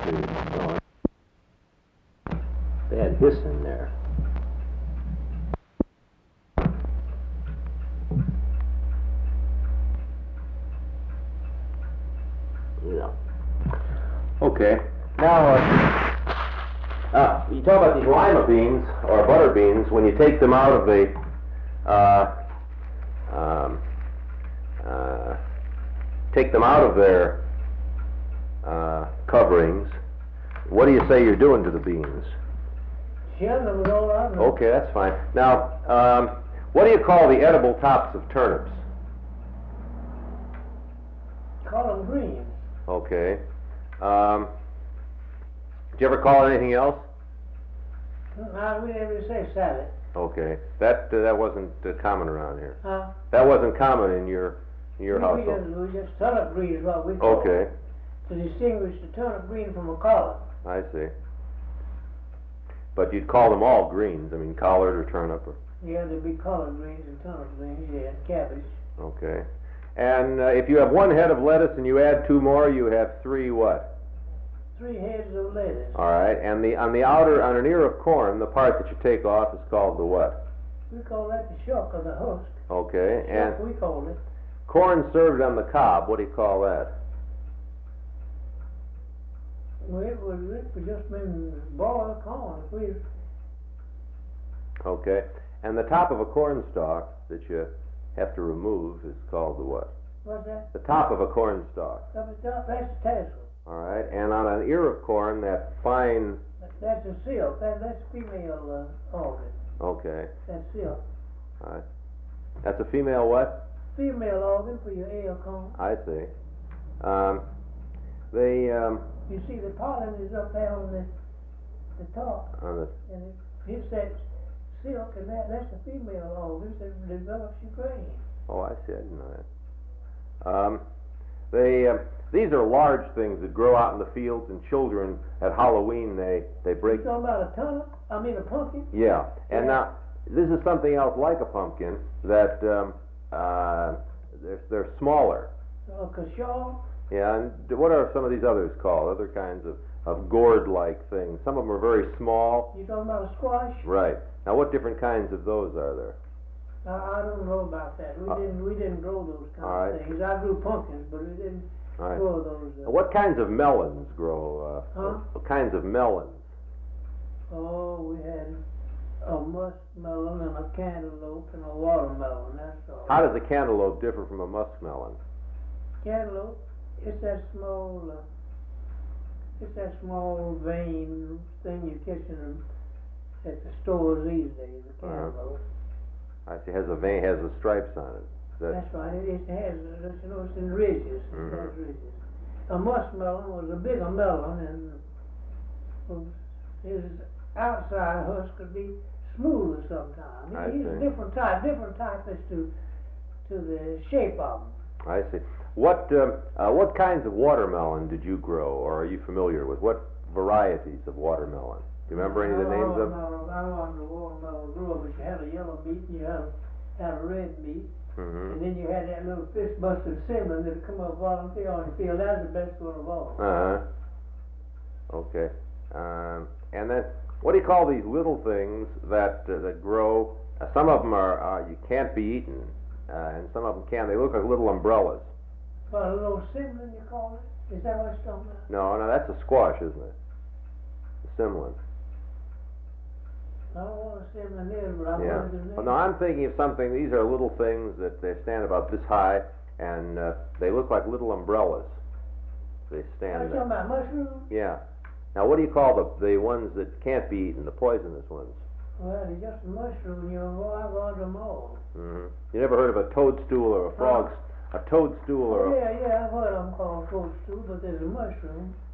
see. Oh, they had hiss in there. Yeah. Okay. Now, you talk about these lima beans or butter beans. When you take them out of the their coverings, what do you say you're doing to the beans? Shell them with all right. Okay, that's fine. Now, what do you call the edible tops of turnips? Call them greens. Okay. Did you ever call it anything else? No, we never say salad. Okay. That wasn't common around here. Huh? That wasn't common in your household. We just turnip green is what we call Okay. it. To distinguish the turnip green from a collard. I see. But you'd call them all greens. I mean, collard or turnip. Or... Yeah, there'd be collard greens and turnip greens, yeah, and cabbage. Okay. And if you have one head of lettuce and you add two more, you have three what? 3 heads of lettuce. All right. And on an ear of corn, the part that you take off is called the what? We call that the shuck or the husk. Okay. Shuck, we call it. Corn served on the cob, what do you call that? Well, it would just been boiled corn. Okay. And the top of a corn stalk that you have to remove is called the what? What's that? The top of a corn stalk. That's the tassel. All right. And on an ear of corn, that fine... That's a silk. That's female organ. Okay. That's silk. All right. That's a female what? Female organ for your ear corn. I see. You see, the pollen is up there on the top, and it hits that silk, and that's the female organ that develops your grain. Oh, I see. I didn't know that. These are large things that grow out in the fields, and children at Halloween they break. You talking about a turnip? I mean a pumpkin? Yeah. And now this is something else like a pumpkin that they're smaller. Kashaw? Yeah, and what are some of these others called? Other kinds of gourd-like things. Some of them are very small. You talking about a squash? Right. Now, what different kinds of those are there? I don't know about that. We didn't grow those kind of things. I grew pumpkins, but we didn't grow those. What kinds of melons grow? What kinds of melons? Oh, we had a muskmelon and a cantaloupe and a watermelon. That's all. How does a cantaloupe differ from a muskmelon? Cantaloupe. It's that small vein thing you catch at the stores these days. The cantaloupe. I see. Has a vein, has the stripes on it. That's right. It has. It's in ridges. Mm-hmm. It has ridges. A muskmelon was a bigger melon, and his outside husk could be smoother sometimes. He's a different type as to the shape of them. I see. What kinds of watermelon did you grow, or are you familiar with? What varieties of watermelon? Do you remember any of the names of them? I don't know the watermelon grew, but you had a yellow meat and you had a red meat. Mm-hmm. And then you had that little fish-busted cinnamon that'd come up volunteer on your field. That was the best one of all. Okay. And then, what do you call these little things that grow? Some of them you can't be eaten, and some of them can. They look like little umbrellas. What, a little cinnamon you call it? Is that what you're talking about? No, that's a squash, isn't it? The cinnamon. I don't know what a cinnamon is, but I've heard the name. Well, no, I'm thinking of something. These are little things that they stand about this high, and they look like little umbrellas. They stand. Are you talking about mushrooms? Yeah. Now, what do you call the ones that can't be eaten, the poisonous ones? Well, they're just a mushroom. I've ordered them all. Mm-hmm. You never heard of a toadstool or a frog? A toadstool or yeah, I've heard them called toadstool, but there's a mushroom.